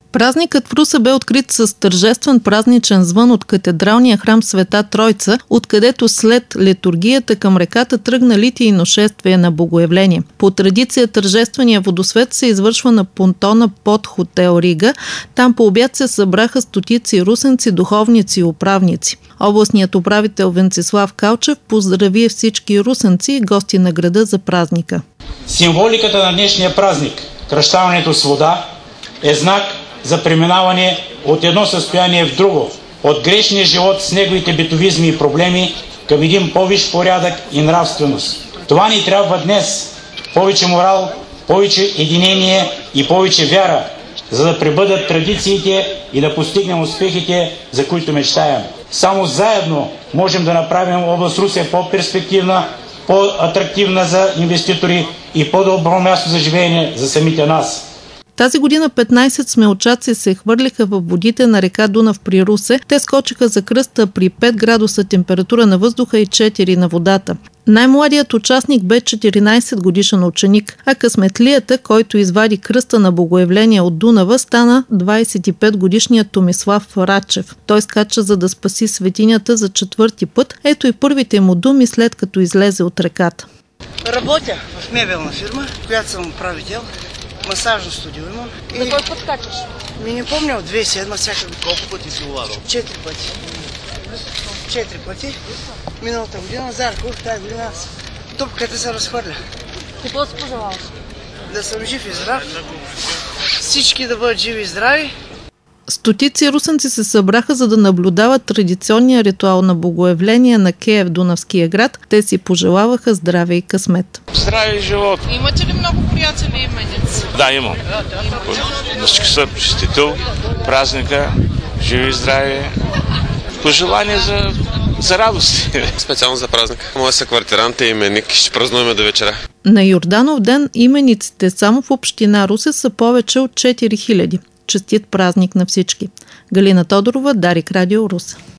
Празникът в Русе бе открит с тържествен празничен звън от катедралния храм Света Тройца, откъдето след литургията към реката тръгна литийно шествие на Богоявление. По традиция тържествения водосвет се извършва на понтона под хотел Рига. Там по обяд се събраха стотици русенци, духовници и управници. Областният управител Венцислав Калчев поздрави всички русенци и гости на града за празника. Символиката на днешния празник, кръщаването с вода, е знак за преминаване от едно състояние в друго, от грешния живот с неговите битовизми и проблеми към един по-висш порядък и нравственост. Това ни трябва днес. Повече морал, повече единение и повече вяра, за да пребъдат традициите и да постигнем успехите, за които мечтаем. Само заедно можем да направим област Русе по-перспективна, по-атрактивна за инвеститори и по-добро място за живеене за самите нас. Тази година 15 смелчаци се хвърлиха в водите на река Дунав при Русе. Те скочиха за кръста при 5 градуса температура на въздуха и 4 на водата. Най-младият участник бе 14 годишен ученик, а късметлията, който извади кръста на Богоявление от Дунава, стана 25 годишният Томислав Рачев. Той скача, за да спаси светинята за 4-ти път. Ето и първите му думи, след като излезе от реката. Работя в мебелна фирма, която съм управител. Масажно студио имам. На кой път качаш? Не помня, от 2007 всяка. Колко пъти си влагал? 4 пъти. 4 пъти. Миналата година Зарков, тази година аз. Топката се разхвърля. Какво си пожелаваш? Да съм жив и здрав. Всички да бъдат живи и здрави. Стотици русенци се събраха, за да наблюдават традиционния ритуал на Богоявление на Кея в Дунавския град. Те си пожелаваха здраве и късмет. Здраве живот! Имате ли много приятели и именици? Да, имам. На всички са честител, празника, живи и здрави. Пожелание за радост. Специално за празника. Моя съквартирант е именик. Ще празнуваме до вечера. На Йорданов ден имениците само в община Русе са повече от 4000. Честит празник на всички. Галина Тодорова, Дарик Радио, Русе.